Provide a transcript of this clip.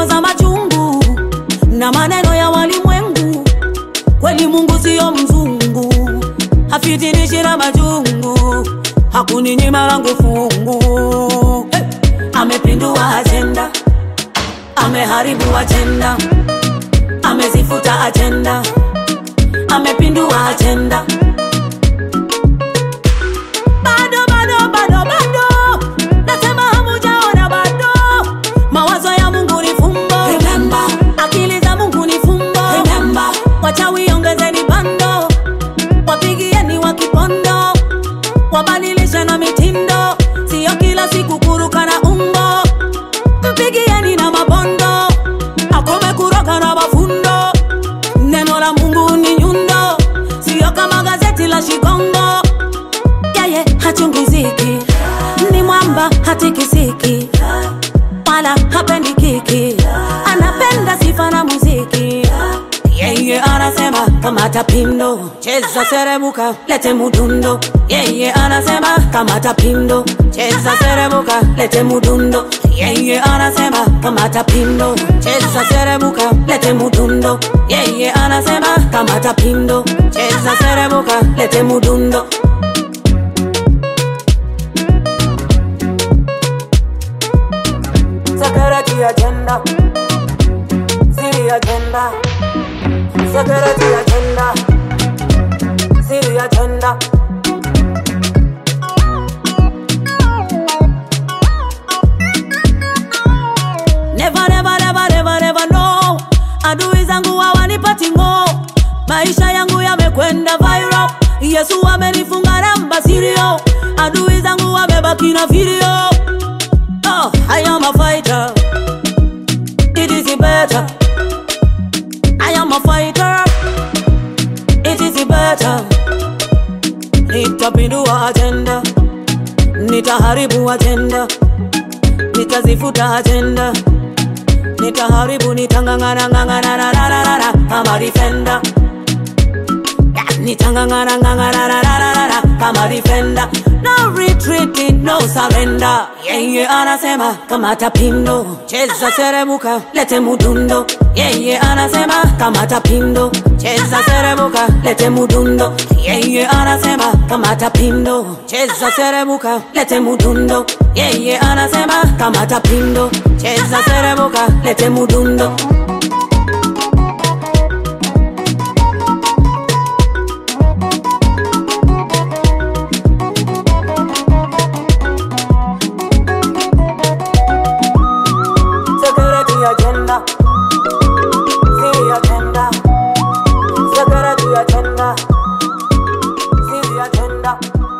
fikra za machungu na maneno ya walimwengu. Kweli Mungu sio mzungu, hafitinishi na majungu, hakuninyima langu fungu. Amepindua agenda, ameharibu agenda, amezifuta agenda, amepindua agenda. Nasema hamujaona bado. Mawazo ya Mungu ni fumbo, remember. Akili za Mungu ni fumbo, remember. Wachawi ongezeni bando, wapigieni wakipondo, wabadilishe na mitindo, sio kila siku kuruka na umbo. Mpigieni na mabondo, akome kuroka na mafundo. Neno la Mungu ni nyundo, sio kama gazeti la Shikongo. Yeye hachungiziki, ni mwamba hatikisiki, wala hapendi kiki, anapenda sifa na muziki. Yeye anasema kamata pindo, cheza serebuka, lete mudundo. Yeye anasema kamata pindo, cheza serebuka, lete mudundo. Yeye anasema kamata pindo, cheza serebuka, lete mudundo. Yeye anasema kamata pindo, cheza serebuka, lete mudundo. Security agenda, city agenda. Security agenda, city agenda. Never no. Adui zangu hawanipati ngo, maisha yangu yamekwenda viral. Yesu amenifunga namba sirio, adui zangu wamebaki na video. Oh, I am a fighter, it is better. I am a fighter, it is better. Nitapindua agenda, nitaharibu agenda, nitazifuta agenda, nitaharibu, nitangangana ngangana na na na na kama defender. Nitangangana ngangana na na na na kama defender. No retreat, no surrender. Yeye anasema kamata pindo, cheza serebuka, lete mudundo. Yeye anasema kamata pindo, cheza serebuka, lete mudundo. Yeye anasema kamata pindo, cheza serebuka, lete mudundo. Yeye anasema kamata pindo, cheza serebuka, lete mudundo. Agenda, city agenda, security agenda, city agenda.